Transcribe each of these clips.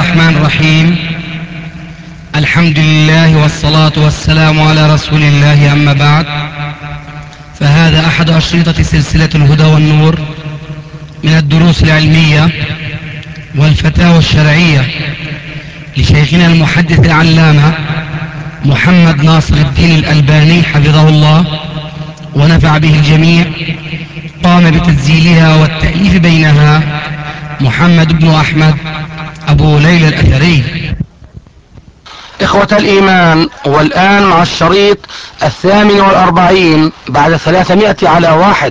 الرحمن الرحيم. الحمد لله والصلاة والسلام على رسول الله، أما بعد، فهذا أحد أشرطة سلسلة الهدى والنور من الدروس العلمية والفتاوى الشرعية لشيخنا المحدث العلامة محمد ناصر الدين الألباني حفظه الله ونفع به الجميع. قام بتسجيلها والتأليف بينها محمد بن أحمد أبو ليلى الأثري. إخوة الإيمان، والآن مع الشريط 48 بعد 300 على 1.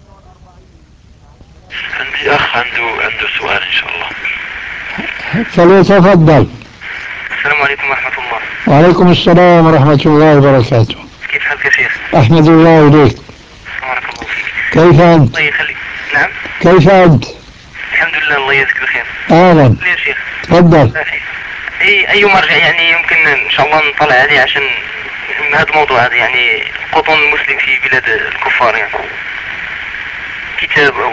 عندي أخ عنده سؤال إن شاء الله. فليتفضل. السلام عليكم ورحمة الله. وعليكم السلام ورحمة الله وبركاته. كيف حالك يا شيخ؟ أحمد الله إليك. بارك الله فيك. كيف أنت؟ الله يخليك. نعم. كيف أنت؟ الحمد لله، الله يجزيك بخير. أهلا. يا شيخ. تفضل. أي مرجع يعني يمكن إن شاء الله نطلع عليه عشان هذا الموضوع هذا، يعني قطن المسلم في بلاد الكفار، يعني كتاب أو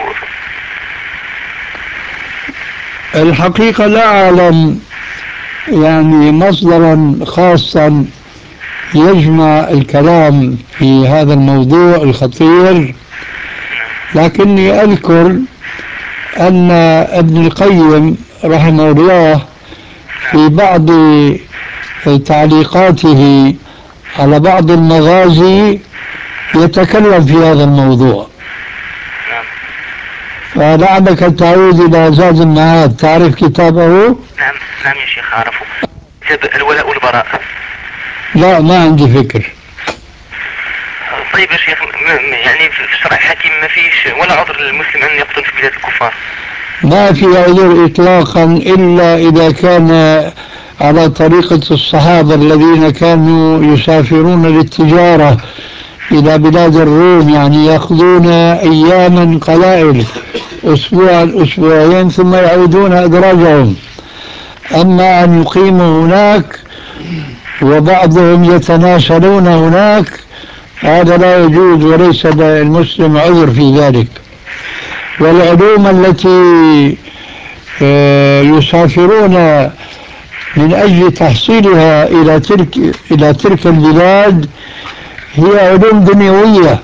الحقيقة لا أعلم يعني مصدرا خاصا يجمع الكلام في هذا الموضوع الخطير، لكني أذكر أن ابن القيم رحمه الله في بعض تعليقاته على بعض المغازي يتكلم في هذا الموضوع. فلعلك تعود إلى زاد المعاد، تعرف كتابه؟ نعم نعم يا شيخ أعرفه، كتاب الولاء والبراء. لا، ما عندي فكر. طيب يا شيخ، يعني في الشرع الحكيم ما فيش ولا عذر للمسلم أن يقتل في بلاد الكفار؟ ما في عذر إطلاقا إلا إذا كان على طريقة الصحابة الذين كانوا يسافرون للتجارة إلى بلاد الروم، يعني يأخذون أياما قلائل، أسبوع أسبوعين، ثم يعودون أدراجهم. أما أن يقيموا هناك وبعضهم يتناسلون هناك، هذا لا يجوز، وليس للمسلم عذر في ذلك. والعلوم التي يسافرون من أجل تحصيلها إلى تلك البلاد هي علوم دنيوية.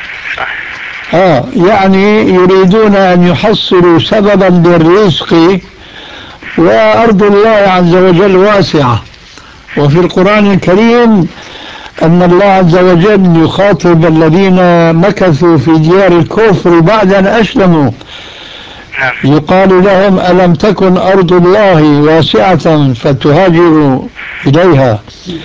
يعني يريدون أن يحصلوا سببا للرزق، وأرض الله عز وجل واسعة. وفي القرآن الكريم أن الله عز وجل يخاطب الذين مكثوا في ديار الكفر بعد أن أسلموا، يقال لهم: ألم تكن أرض الله واسعة فتهاجروا إليها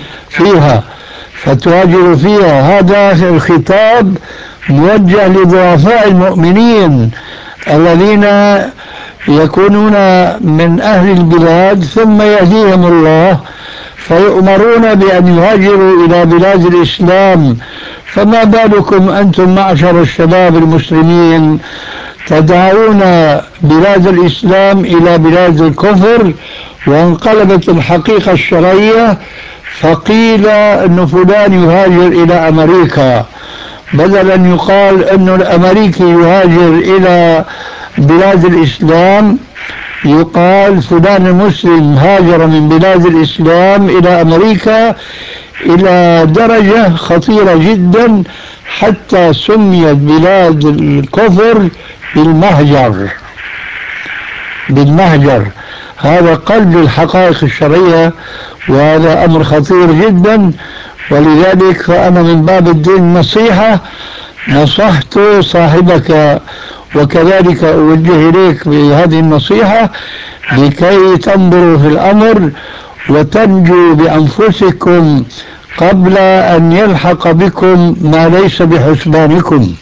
فتهاجروا فيها. هذا الخطاب موجه لضعفاء المؤمنين الذين يكونون من أهل البلاد ثم يهديهم الله فيؤمرون بأن يهاجروا إلى بلاد الإسلام. فما بالكم أنتم معشر الشباب المسلمين تدعون بلاد الإسلام إلى بلاد الكفر؟ وانقلبت الحقيقة الشرعية فقيل أن فلان يهاجر إلى أمريكا، بدل أن يقال أن الأمريكي يهاجر إلى بلاد الإسلام يقال فلان المسلم هاجر من بلاد الإسلام إلى أمريكا، إلى درجة خطيرة جدا حتى سميت بلاد الكفر بالمهجر. هذا قلب الحقائق الشرعية، وهذا أمر خطير جدا. ولذلك فأنا من باب الدين النصيحة نصحت صاحبك، وكذلك أوجه إليك بهذه النصيحة لكي تنظروا في الأمر وتنجوا بأنفسكم قبل أن يلحق بكم ما ليس بحسبانكم.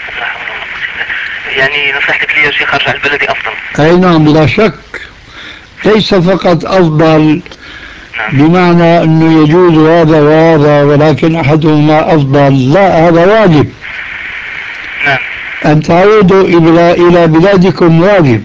يعني نصيحتك لي يا شيخ أرجع لبلدي أفضل؟ أي نعم، بلا شك. ليس فقط أفضل بمعنى أنه يجوز هذا وهذا، ولكن أحدهما أفضل، لا، هذا واجب. نعم. أن تعودوا إلى بلادكم واجب.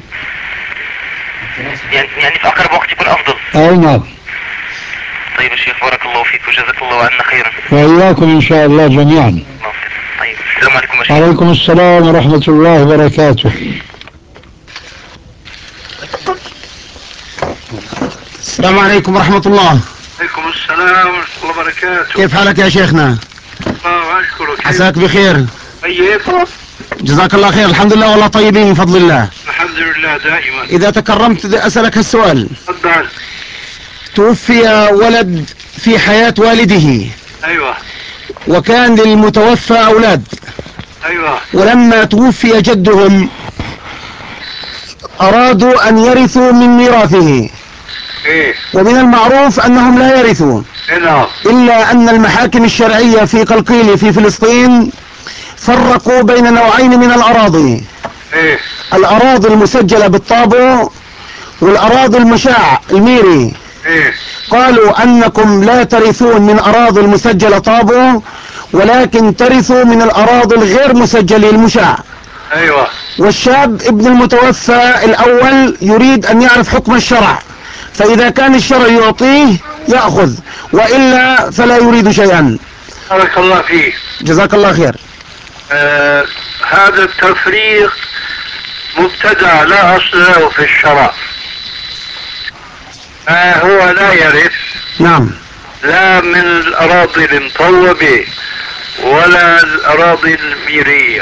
يعني في أقرب وقت يكون أفضل. أي نعم. طيب يا شيخ، بارك الله فيك وجزاك الله عنا خيرا. وإياكم إن شاء الله جميعا. طيب، السلام عليكم يا شيخ. وعليكم السلام ورحمة الله وبركاته. السلام عليكم ورحمة الله. عليكم السلام ورحمة الله وبركاته. كيف حالك يا شيخنا؟ الله أشكرك. عساك بخير. طيب. جزاك الله خير. الحمد لله والله طيبين من فضل الله. الحمد لله دائما. إذا تكرمت أسألك هالسؤال. تفضل. توفي ولد في حياة والده. أيوة. وكان للمتوفى أولاد. أيوة. ولما توفي جدهم أرادوا أن يرثوا من ميراثه. إيه. ومن المعروف أنهم لا يرثون. نعم. إلا أن المحاكم الشرعية في قلقيلي في فلسطين فرقوا بين نوعين من الأراضي. إيه. الأراضي المسجلة بالطابو والأراضي المشاع الميري. إيه. قالوا أنكم لا ترثون من أراضي المسجلة طابو ولكن ترثوا من الأراضي الغير مسجلة المشاع. أيوة. والشاب ابن المتوفى الأول يريد أن يعرف حكم الشرع، فإذا كان الشرع يعطيه يأخذ وإلا فلا يريد شيئا. بارك الله فيك. جزاك الله خير. هذا التفريق مبتدع لا أصل له في الشرع. هو لا يرث. نعم. لا من الأراضي المطوبة ولا الأراضي الميرية.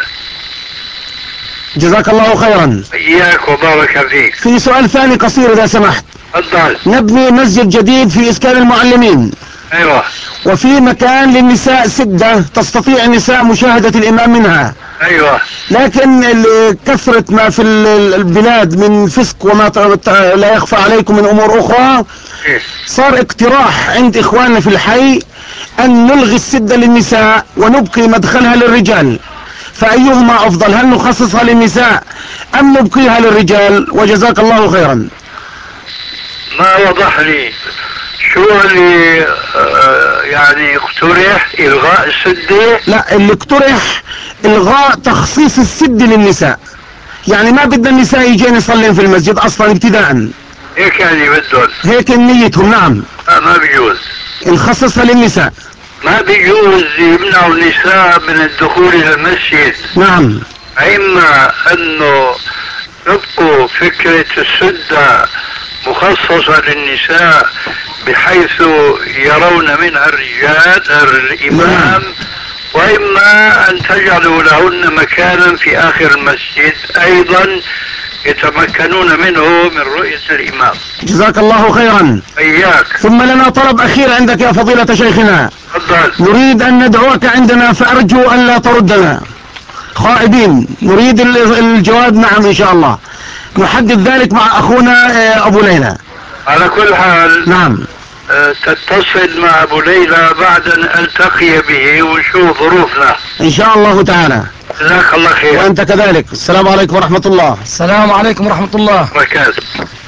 جزاك الله خيرا. إياك وبارك فيك. في سؤال ثاني قصير إذا سمحت. تفضل. نبني مسجد جديد في إسكان المعلمين. أيوة. وفي مكان للنساء سدة تستطيع النساء مشاهدة الإمام منها. أيوة. لكن كثرة ما في البلاد من فسق وما لا يخفى عليكم من أمور أخرى، صار اقتراح عند إخواننا في الحي أن نلغي السدة للنساء ونبقي مدخلها للرجال، فأيهما أفضل؟ هل نخصصها للنساء أم نبقيها للرجال؟ وجزاك الله خيرا. ما وضح لي شو اللي يعني اقترح إلغاء السدة؟ لا، اللي اقترح إلغاء تخصيص السدة للنساء، يعني ما بدنا النساء يجين يصلين في المسجد أصلا ابتداء. هيك يعني بدهم. هيك نيتهم. نعم. ما بيجوز. نخصصها للنساء. ما بيجوز يمنعوا النساء من الدخول إلى المسجد. نعم. إما أنه يبقوا فكرة السدة مخصصة للنساء بحيث يرون منها الرجال الإمام، وإما أن تجعلوا لهن مكانا في آخر المسجد أيضا يتمكنون منه من رؤية الإمام. جزاك الله خيرا. إياك. ثم لنا طلب أخير عندك يا فضيلة شيخنا. تفضل. نريد أن ندعوك عندنا فأرجو أن لا تردنا خائبين، نريد الجواب نعم إن شاء الله. نحدد ذلك مع أخونا أبو ليلى. على كل حال. نعم. تتصل مع أبو ليلى بعد أن ألتقي به ونشوف ظروفنا إن شاء الله تعالى. جزاك الله خير. وأنت كذلك. السلام عليكم ورحمة الله. السلام عليكم ورحمة الله وبركاته.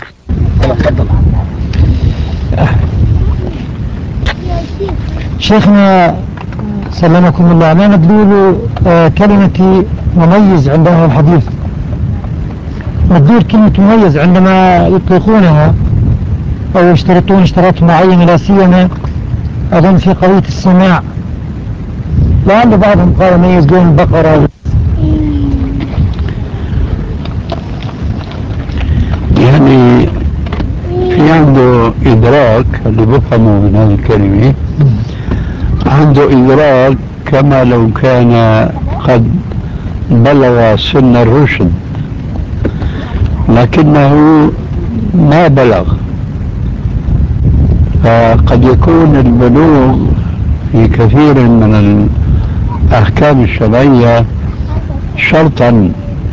شيخنا سلمكم الله، أنا مدلول كلمة مميز عند أهل الحديث. مدلول كلمة مميز عندما يطلقونها أو يشترطون اشتراط معين، لا سيما أظن في قضية السماع، لعل بعضهم قال ميز دون البقرة. يعني في عنده إدراك اللي بفهمه من هذه الكلمة، عنده إدراك كما لو كان قد بلغ سن الرشد، لكنه ما بلغ. فقد يكون البلوغ في كثير من الأحكام الشرعية شرطا،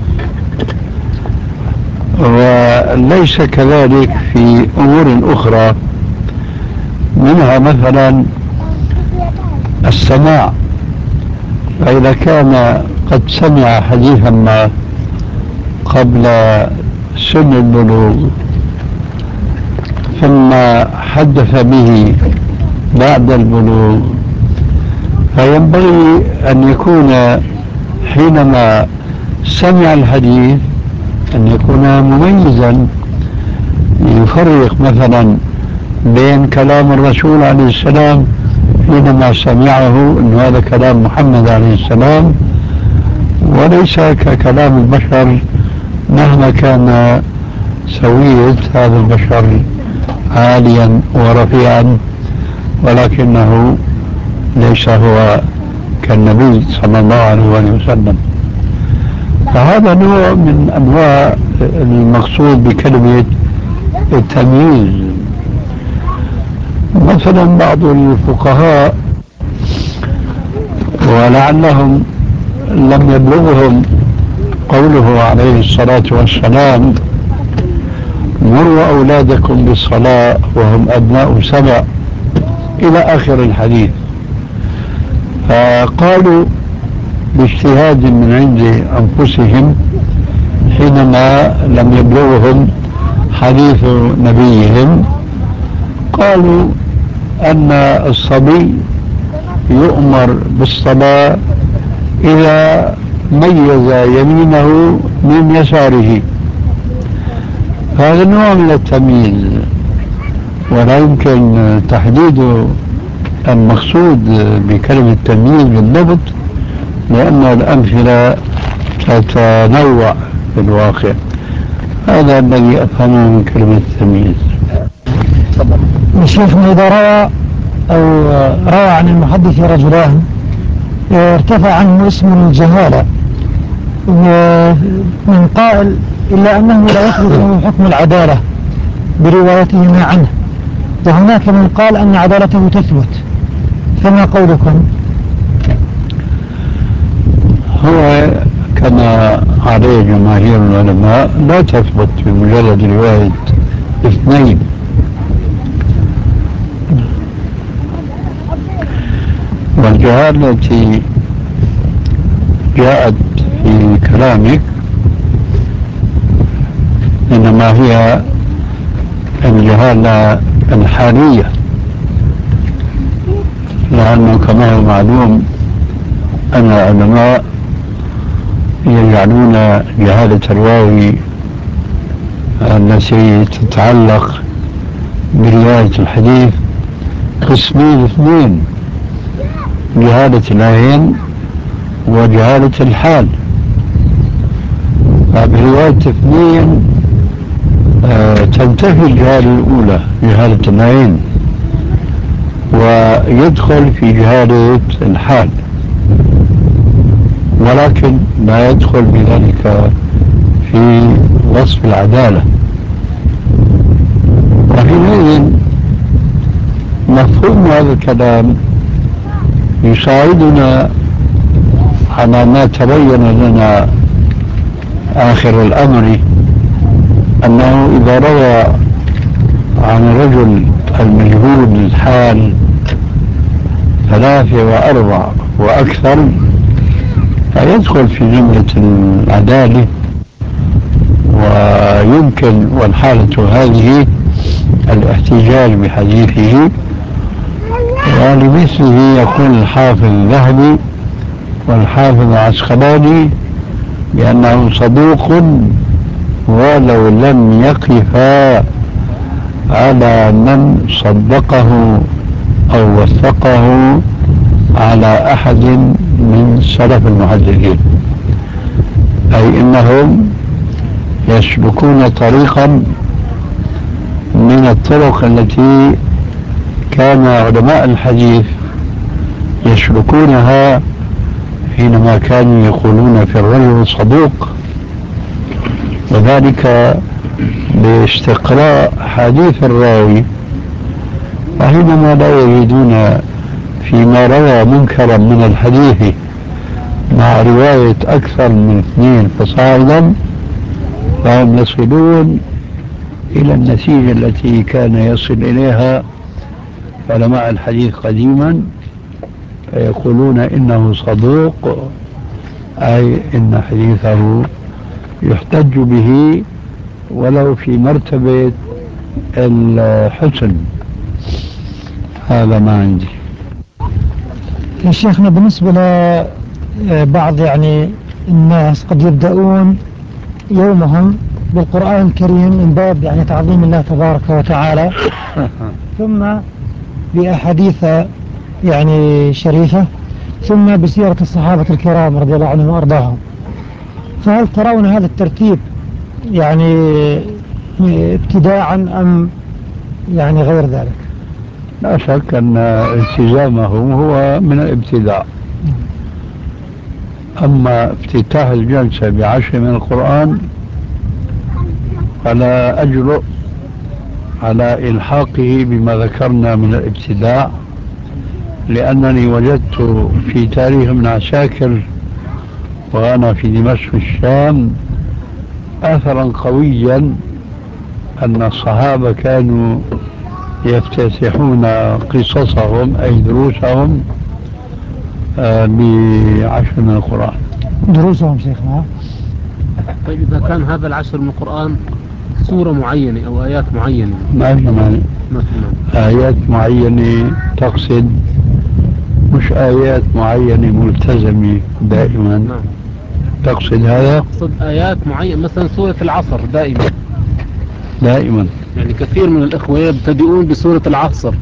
وليس كذلك في أمور أخرى، منها مثلا السماع. فإذا كان قد سمع حديثا ما قبل سن البلوغ ثم حدث به بعد البلوغ، فينبغي أن يكون حينما سمع الحديث أن يكون مميزا، يفرق مثلا بين كلام الرسول عليه السلام حينما سمعه أن هذا كلام محمد عليه السلام وليس ككلام البشر مهما كان سوية هذا البشر عاليا ورفيعا، ولكنه ليس هو كالنبي صلى الله عليه وسلم. فهذا نوع من أنواع المقصود بكلمة التمييز. مثلا بعض الفقهاء ولعلهم لم يبلغهم قوله عليه الصلاة والسلام: مروا أولادكم بالصلاة وهم أبناء 7 إلى آخر الحديث. فقالوا باجتهاد من عند أنفسهم حينما لم يبلغهم حديث نبيهم، قالوا أن الصبي يؤمر بالصلاة إذا ميز يمينه من يساره. هذا نوع من التمييز، ولا يمكن تحديد المقصود بكلمة التمييز بالضبط، لأن الأمثلة تتنوع في الواقع. هذا الذي أفهمه من كلمة التمييز. شيخنا إذا روى عن المحدث رجلان ارتفع عنه اسم الجهالة من قائل إلا أنه لا يثبت له حكم العدالة بروايتهما عنه، وهناك من قال أن عدالته تثبت، فما قولكم؟ هو كما عليه جماهير العلماء لا تثبت بمجرد رواية 2. والجهالة التي جاءت في كلامك إنما هي الجهالة الحالية، لأنه كما هو معلوم أن العلماء يجعلون جهالة الراوي التي تتعلق برواية الحديث قسمين 2: جهالة العين وجهالة الحال. فبرواية 2 تنتفي الجهالة الأولى جهالة العين، ويدخل في جهالة الحال، ولكن لا يدخل بذلك في وصف العدالة. وحينئذ مفهوم هذا الكلام يساعدنا على ما تبين لنا آخر الأمر، أنه إذا روى عن الرجل المجهول الحال 3 و4 وأكثر فيدخل في جملة العدالة، ويمكن والحالة هذه الاحتجاج بحديثه. ولمثله يقول الحافظ الذهبي والحافظ العسقلاني بأنه صدوق ولو لم يقفا على من صدقه أو وثقه على أحد من سلف المحدثين، أي إنهم يسلكون طريقا من الطرق التي كان علماء الحديث يسلكونها حينما كانوا يقولون في الرجل صدوق، وذلك باستقراء حديث الراوي. فحينما لا يجدون فيما روى منكرا من الحديث مع رواية أكثر من 2 فصاعدا، فهم يصلون إلى النتيجة التي كان يصل إليها علماء الحديث قديما، فيقولون إنه صدوق، أي إن حديثه يحتج به ولو في مرتبة الحسن. هذا ما عندي. يا شيخنا بالنسبة لبعض الناس قد يبدأون يومهم بالقرآن الكريم من باب تعظيم الله تبارك وتعالى، ثم بأحاديث شريفة، ثم بسيرة الصحابة الكرام رضي الله عنهم وأرضاهم. فهل ترون هذا الترتيب ابتداعا أم يعني غير ذلك؟ لا شك أن التزامه هو من الابتداع. أما افتتاح الجلسة بعشر من القرآن فلا أجرؤ على إلحاقه بما ذكرنا من الابتداع، لأنني وجدت في تاريخ ابن عساكر وأنا في دمشق الشام أثرا قويا أن الصحابة كانوا يفتتحون قصصهم أي دروسهم بعشر من القرآن. دروسهم شيخنا. طيب إذا كان هذا العشر من القرآن سورة معينة أو آيات معينة، ما في مانع. آيات معينة تقصد، مش آيات معينة ملتزمة دائما. نعم. تقصد هذا؟ أقصد آيات معينة، مثلا سورة العصر دائما. يعني كثير من الإخوة يبتدئون بسورة العصر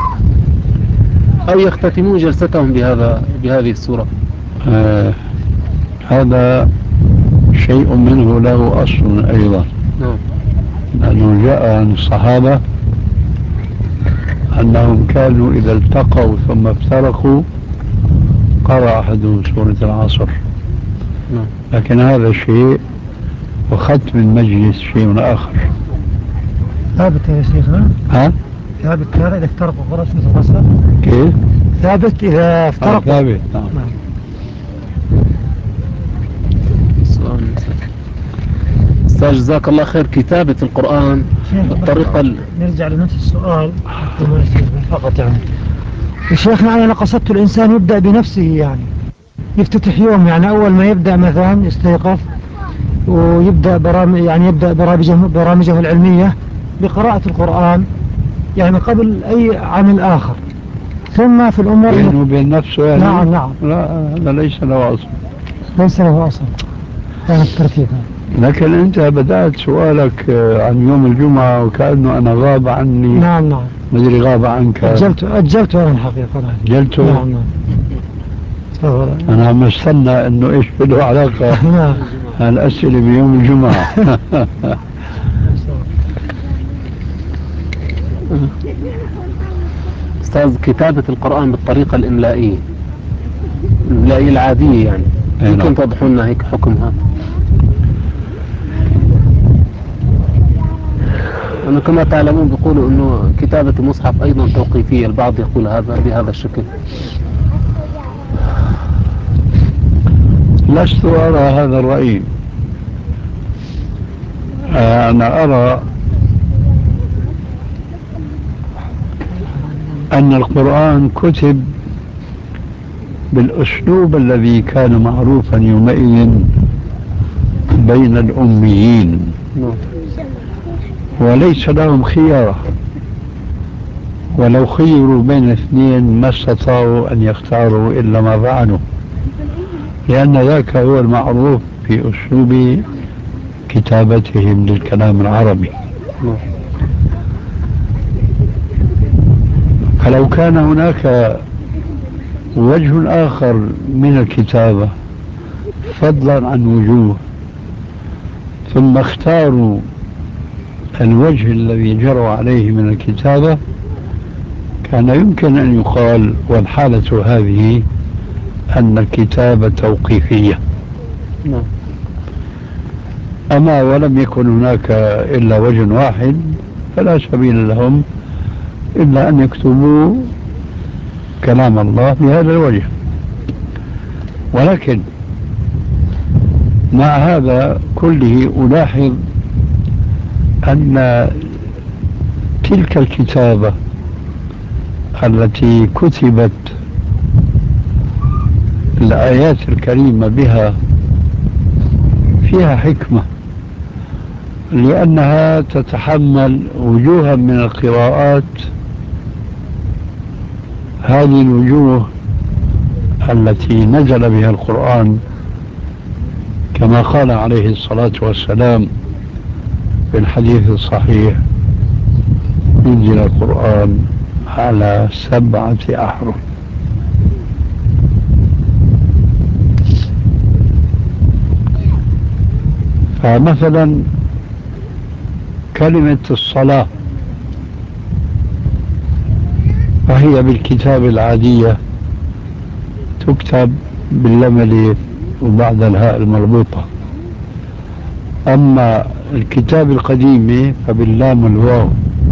أو يختتمون جلستهم بهذه السورة. هذا شيء منه له أصل أيضا. نعم. لأنه جاء عن الصحابة أنهم كانوا إذا التقوا ثم افترقوا قرأ أحدهم سورة العصر. نعم. لكن هذا شيء وختم المجلس شيء آخر. ثابت يا شيخنا؟ ها؟ ثابت هذا إذا افترقوا قرأ سورة العصر؟ كيف؟ ثابت إذا افترقوا. ثابت. نعم. سؤال أستاذ جزاك الله خير. كتابة القرآن بالطريقة نرجع لنفس السؤال فقط. يعني شيخنا أنا قصدت الإنسان يبدأ بنفسه، يعني يفتتح يوم، يعني أول ما يبدأ مثلا يستيقظ ويبدأ يبدأ برامجه العلمية بقراءة القرآن، يعني قبل أي عمل آخر، ثم في الأمور بينه وبين نفسه يعني. نعم. لا هذا ليس له أصل. ليس له أصل. كان الترتيب. لكن أنت بدأت سؤالك عن يوم الجمعة وكأنه أنا غاب عني. نعم. مدري غاب عنك. أجلت أنا الحقيقة. أجلته. نعم. أنا عم استنى إنه إيش له علاقة الأسئلة بيوم الجمعة. أستاذ، كتابة القرآن بالطريقة الإملائية العادية، يعني يمكن توضحوا لنا هيك حكمها؟ أنا كما تعلمون بيقولوا إنه كتابة المصحف أيضا توقيفية، البعض يقول هذا بهذا الشكل. لست أرى هذا الرأي. أنا أرى أن القرآن كتب بالأسلوب الذي كان معروفا يومئذ بين الأميين، وليس لهم خيارة، ولو خيروا بين اثنين ما استطاعوا أن يختاروا إلا ما فعلوا، لأن ذاك هو المعروف في أسلوب كتابتهم للكلام العربي. فلو كان هناك وجه آخر من الكتابة فضلا عن وجوه، ثم اختاروا الوجه الذي جروا عليه من الكتابة، كان يمكن أن يقال والحالة هذه أن الكتابة توقيفية. أما ولم يكن هناك إلا وجه واحد فلا سبيل لهم إلا أن يكتبوا كلام الله بهذا الوجه. ولكن مع هذا كله ألاحظ أن تلك الكتابة التي كتبت الآيات الكريمة بها فيها حكمة، لأنها تتحمل وجوها من القراءات. هذه الوجوه التي نزل بها القرآن كما قال عليه الصلاة والسلام في الحديث الصحيح: نزل القرآن على 7 أحرف. فمثلا كلمة الصلاة فهي بالكتاب العادية تكتب باللام الألف وبعد الهاء المربوطة. أما الكتاب القديم فباللام الواو.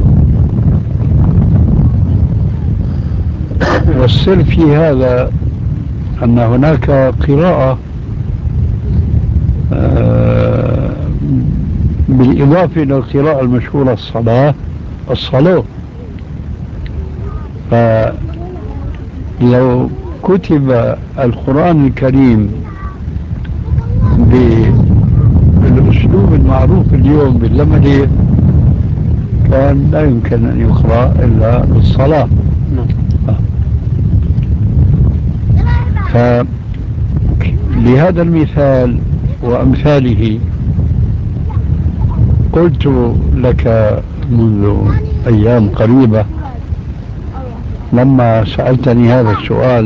والسر في هذا أن هناك قراءة بالإضافة إلى القراءة المشهورة الصلاة. فلو كتب القرآن الكريم بالأسلوب المعروف اليوم باللمدي كان لا يمكن أن يقرأ إلا بالصلاة. فلهذا المثال وأمثاله قلت لك منذ أيام قريبة لما سألتني هذا السؤال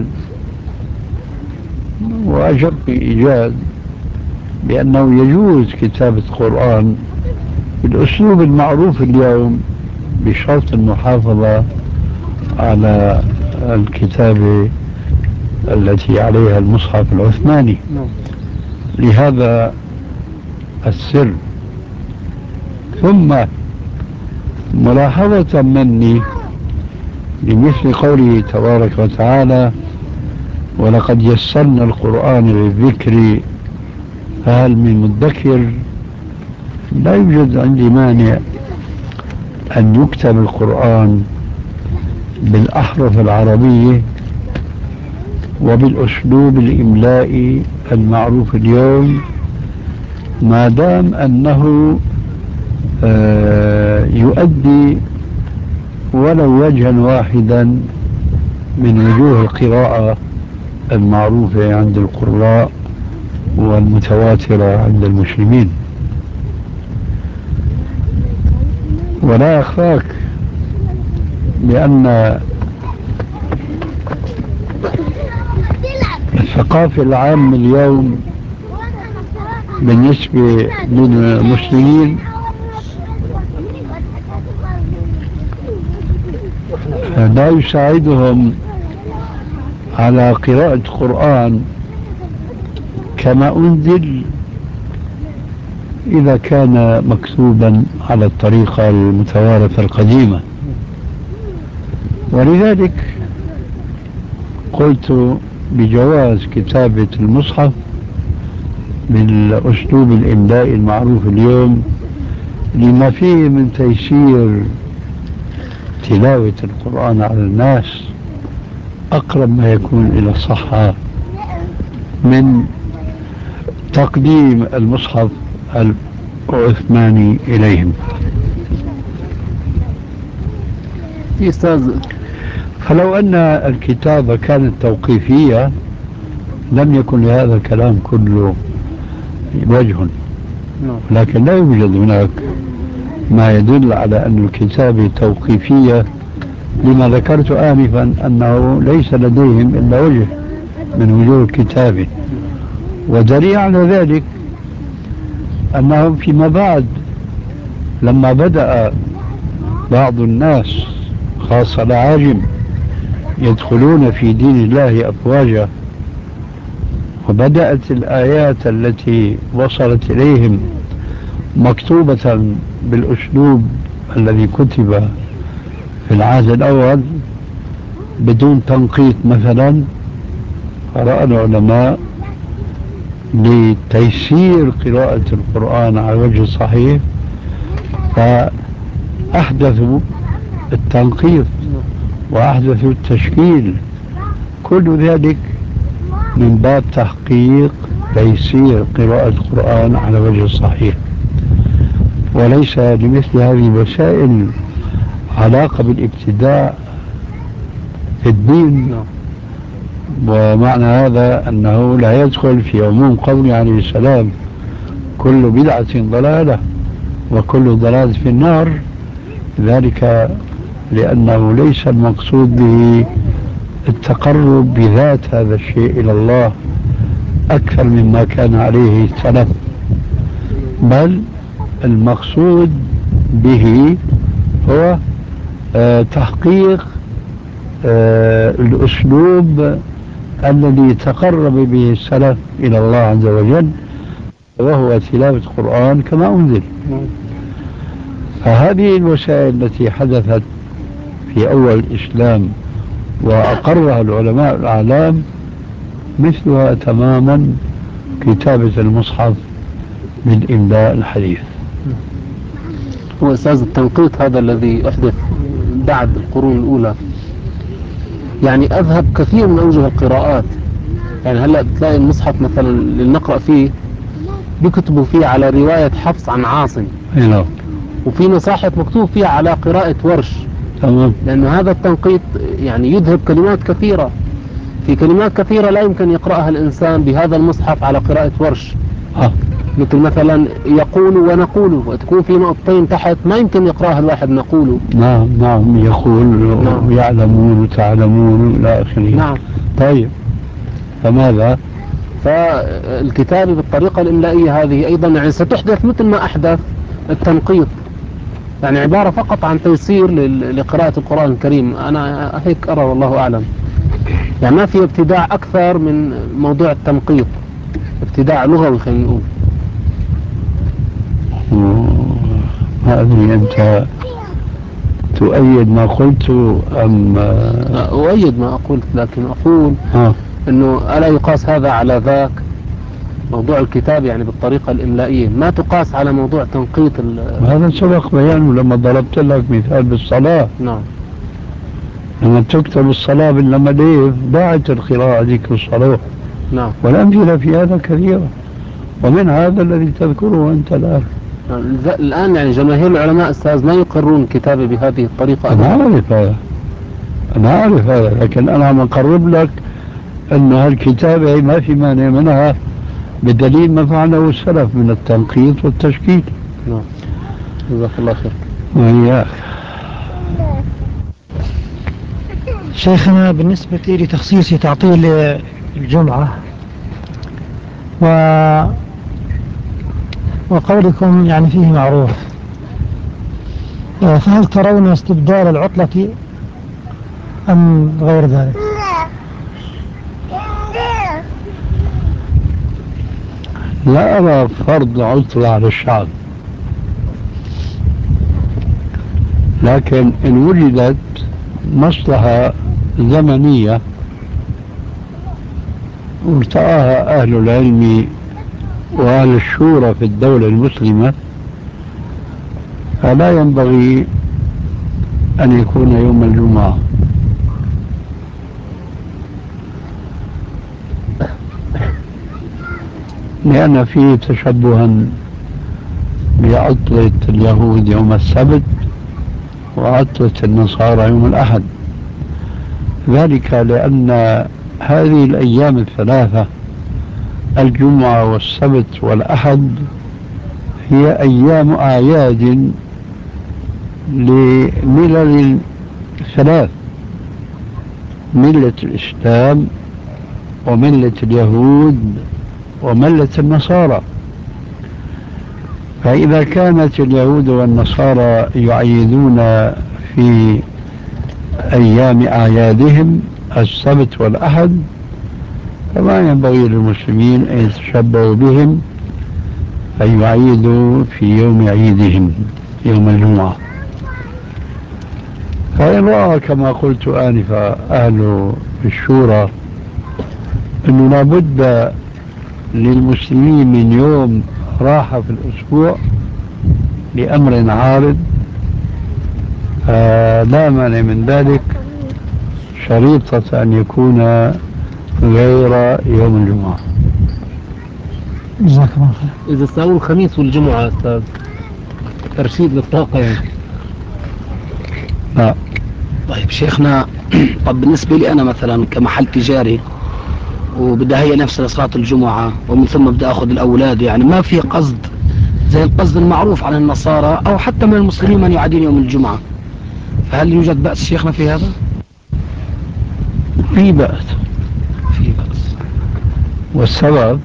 وأجبت بإيجاز بأنه يجوز كتابة القرآن بالأسلوب المعروف اليوم بشرط المحافظة على الكتابة التي عليها المصحف العثماني. لهذا السر. ثم ملاحظة مني لمثل قوله تبارك وتعالى ولقد يسرنا القرآن للذكر فهل من مدكر. لا يوجد عندي مانع أن يكتب القرآن بالأحرف العربية وبالأسلوب الإملائي المعروف اليوم ما دام أنه يؤدي ولو وجها واحدا من وجوه القراءة المعروفة عند القراء والمتواترة عند المسلمين. ولا يخفاك بأن الثقافة العامة اليوم بالنسبة للمسلمين لا يساعدهم على قراءة القرآن كما أنزل إذا كان مكتوبا على الطريقة المتوارثة القديمة. ولذلك قلت بجواز كتابة المصحف بالأسلوب الإملائي المعروف اليوم لما فيه من تيسير تلاوة القرآن على الناس أقرب ما يكون إلى الصحة من تقديم المصحف العثماني إليهم. فلو أن الكتابة كانت توقيفية لم يكن لهذا الكلام كله وجه، لكن لا يوجد هناك ما يدل على أن الكتابة توقيفية لما ذكرت آنفا أنه ليس لديهم إلا وجه من وجوه الكتابة. ودليل على ذلك أنهم فيما بعد لما بدأ بعض الناس خاصة العاجم يدخلون في دين الله أفواجا وبدأت الآيات التي وصلت إليهم مكتوبة بالأسلوب الذي كتب في العهد الأول بدون تنقيط مثلا، فرأى العلماء لتيسير قراءة القرآن على وجه صحيح فأحدثوا التنقيط وأحدثوا التشكيل. كل ذلك من باب تحقيق تيسير قراءة القرآن على وجه الصحيح، وليس لمثل هذه الوسائل علاقة بالابتداع في الدين. ومعنى هذا أنه لا يدخل في عموم قوله عليه السلام كل بدعة ضلالة وكل ضلالة في النار، ذلك لأنه ليس المقصود به التقرب بذات هذا الشيء إلى الله أكثر مما كان عليه السلف، بل المقصود به هو تحقيق الأسلوب الذي تقرب به السلف إلى الله عز وجل، وهو تلاوة القرآن كما أنزل. فهذه الوسائل التي حدثت في أول الإسلام وأقرها العلماء الأعلام مثلها تماما كتابة المصحف بالإملاء الحديث. هو أساس التنقيط هذا الذي أحدث بعد القرون الأولى، يعني أذهب كثير من أوجه القراءات. يعني هلأ بتلاقي المصحف مثلا اللي نقرأ فيه بيكتبوا فيه على رواية حفص عن عاصم، وفي مصاحف مكتوب فيها على قراءة ورش. تمام. لأن هذا التنقيط يعني يذهب كلمات كثيرة، في كلمات كثيرة لا يمكن يقرأها الإنسان بهذا المصحف على قراءة ورش. مثل مثلا يقول ونقول، وتكون في نقطتين تحت ما يمكن يقرأها الواحد نقول. نعم يقول ويعلمون وتعلمون إلى آخره. نعم. طيب فماذا؟ فالكتابة بالطريقة الإملائية هذه أيضا يعني ستحدث مثل ما أحدث التنقيط، يعني عبارة فقط عن تيسير لقراءة القرآن الكريم. أنا هيك أرى والله أعلم، يعني ما في ابتداع أكثر من موضوع التنقيط، ابتداع لغوي خلينا نقول. هذه أنت تؤيد ما قلت أم؟ أؤيد ما قلت، لكن أقول أنه ألا يقاس هذا على ذاك؟ موضوع الكتاب يعني بالطريقة الإملائية ما تقاس على موضوع تنقيط هذا سبق بيانه لما ضربت لك مثال بالصلاة. نعم. لما تكتب الصلاة باللمديف ضاعت القراءة ذيك الصلاة. نعم. والأمثلة في هذا كثيرة، ومن هذا الذي تذكره أنت الآن. الآن يعني جماهير العلماء أستاذ ما يقرون الكتابة بهذه الطريقة. أنا أعرف هذا، لكن أنا عم أقرب لك أن هالكتابة ما في مانع منها بدليل ما فعله السلف من التنقيط والتشكيل. نعم. جزاك الله خير. وإياك. شيخنا بالنسبة لتخصيص تعطيل الجمعة وقولكم يعني فيه معروف، فهل ترون استبدال العطلة أم غير ذلك؟ لا أرى فرض عطلة على الشعب، لكن إن وجدت مصلحة زمنية ارتآها أهل العلم وأهل الشورى في الدولة المسلمة، فلا ينبغي أن يكون يوم الجمعة. لأن فيه تشبها بعطلة اليهود يوم السبت وعطلة النصارى يوم الأحد، ذلك لأن هذه الأيام الثلاثة الجمعة والسبت والأحد هي أيام أعياد لملل ثلاث: ملة الإسلام وملة اليهود وملة النصارى. فإذا كانت اليهود والنصارى يعيدون في أيام أعيادهم السبت والأحد، فما ينبغي للمسلمين أن يتشبهوا بهم أن يعيدوا في يوم عيدهم يوم الجمعة. فإن رأى كما قلت آنفا أهل الشورى أنه لابد للمسلمين من يوم راحة في الأسبوع لأمر عارض، لا مانع من ذلك، شريطة أن يكون غير يوم الجمعة. جزاك الله خير. إذا ساووا الخميس والجمعة أستاذ ترشيد للطاقة يعني. لا. طيب شيخنا، طب بالنسبة لي أنا مثلا كمحل تجاري وبدي هي نفس لصلاة الجمعة ومن ثم بدي أخذ الأولاد، يعني ما في قصد زي القصد المعروف عن النصارى أو حتى من المسلمين من يعادين يوم الجمعة، فهل يوجد بأس شيخنا في هذا؟ في بأس. والسبب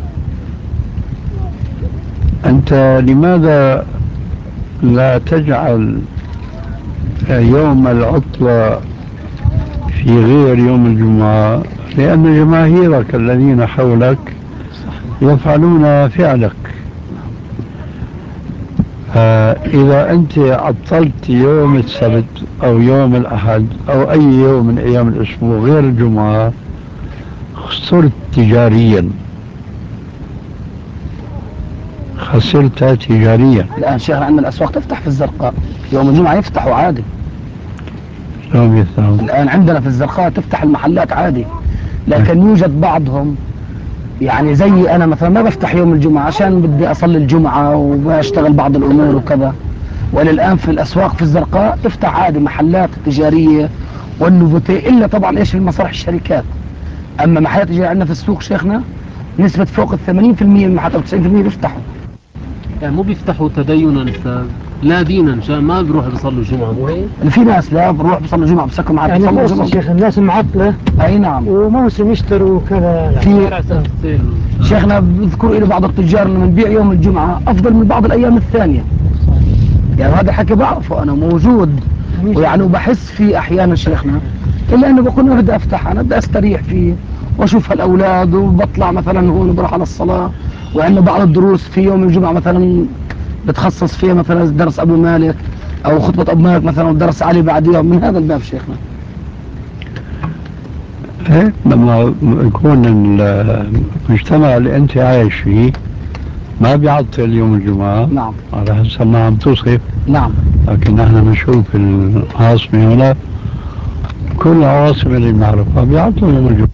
أنت لماذا لا تجعل يوم العطلة في غير يوم الجمعة، لأن جماهيرك الذين حولك يفعلون فعلك. إذا أنت عطلت يوم السبت أو يوم الأحد أو أي يوم من أيام الأسبوع غير الجمعة خسرت تجاريا، خسرت تجاريا. الآن شيخنا عندنا الأسواق تفتح في الزرقاء يوم الجمعة، يفتحوا عادي. يوم يفتحوا الآن عندنا في الزرقاء تفتح المحلات عادي، لكن يوجد بعضهم يعني زي أنا مثلا ما بفتح يوم الجمعة عشان بدي أصلي الجمعة وبشتغل بعض الأمور وكذا. وللآن في الأسواق في الزرقاء تفتح عادي محلات تجارية والنوفوتي، إلا طبعا إيش في مصالح الشركات. أما محلات تجارية عندنا في السوق شيخنا نسبة فوق 80% من المحلات أو 90% بيفتحوا. يعني مو بيفتحوا تدينا أستاذ، لا دينا، ما بيروحوا بيصلوا الجمعة، مو هيك؟ في ناس لا بروح بيصلوا الجمعة بسكوا معاك يعني بيصلوا فرصة الجمعة. شيخ الناس معطلة أي نعم، وموسم يشتروا كذا. في شيخنا بذكروا لي بعض التجار انه بنبيع يوم الجمعة افضل من بعض الايام الثانية. يعني هذا الحكي بعرفه انا موجود، ويعني وبحس فيه احيانا شيخنا، الا انه بكون بدي افتح، انا بدي استريح فيه واشوف هالاولاد وبطلع مثلا هون بروح على الصلاة. وعندنا بعض الدروس في يوم الجمعة مثلا بتخصص فيها مثلا درس ابو مالك او خطبة ابو مالك مثلا ودرس علي بعد يوم، من هذا الباب شيخنا. هيك لما يكون المجتمع اللي أنت عايش فيه ما بيعطل يوم الجمعة. نعم على حسب ما عم توصف. نعم. لكن نحن بنشوف العاصمة هنا، كل العواصم اللي بنعرفها بيعطلوا يوم الجمعة.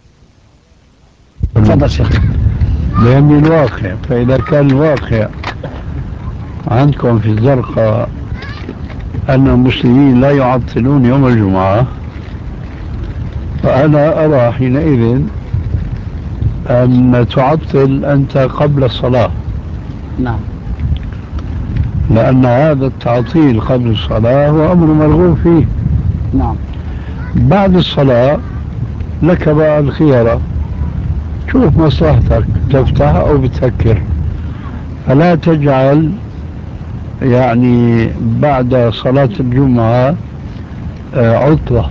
تفضل شيخ. لأن الواقع، فإذا كان الواقع عندكم في الزرقاء أن المسلمين لا يعطلون يوم الجمعة، فأنا أرى حينئذ أن تعطل أنت قبل الصلاة. نعم. لأن هذا التعطيل قبل الصلاة هو أمر مرغوب فيه. نعم. بعد الصلاة لك بقى الخيارة، شوف مصلحتك تفتح أو بتسكر. فلا تجعل يعني بعد صلاة الجمعة عطلة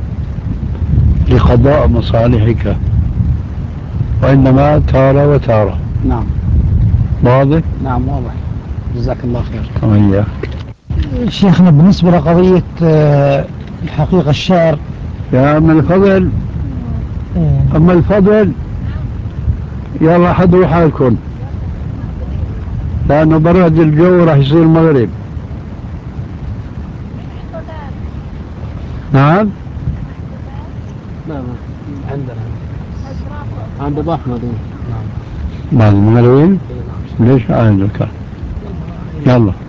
لقضاء مصالحك، وإنما تارة وتارة. نعم. واضح؟ نعم واضح. جزاك الله خير. وإياك. شيخنا بالنسبة لقضية الحقيقة الشعر، يا أما الفضل، أما الفضل يلا حدوا حالكم، لأنه برد الجو راح يصير المغرب. نعم. لا عندنا عند ابو احمد. بعد المغربين ليش عندك؟ يلا.